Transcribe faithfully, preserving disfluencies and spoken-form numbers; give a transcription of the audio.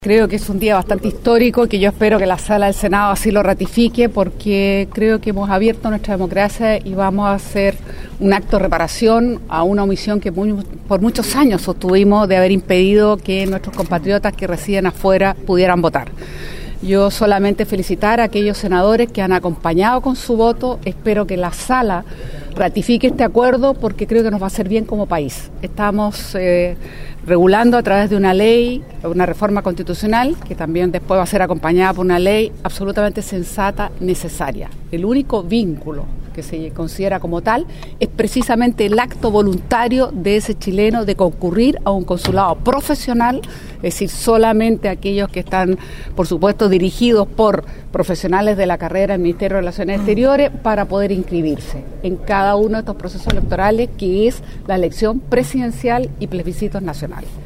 Creo que es un día bastante histórico, que yo espero que la Sala del Senado así lo ratifique, porque creo que hemos abierto nuestra democracia y vamos a hacer un acto de reparación a una omisión que muy, por muchos años sostuvimos de haber impedido que nuestros compatriotas que residen afuera pudieran votar. Yo solamente felicitar a aquellos senadores que han acompañado con su voto. Espero que la Sala ratifique este acuerdo porque creo que nos va a hacer bien como país. Estamos eh, regulando a través de una ley, una reforma constitucional, que también después va a ser acompañada por una ley absolutamente sensata, necesaria. El único vínculo que se considera como tal es precisamente el acto voluntario de ese chileno de concurrir a un consulado profesional, es decir, solamente aquellos que están, por supuesto, dirigidos por profesionales de la carrera del Ministerio de Relaciones Exteriores para poder inscribirse en cada uno de estos procesos electorales, que es la elección presidencial y plebiscitos nacionales.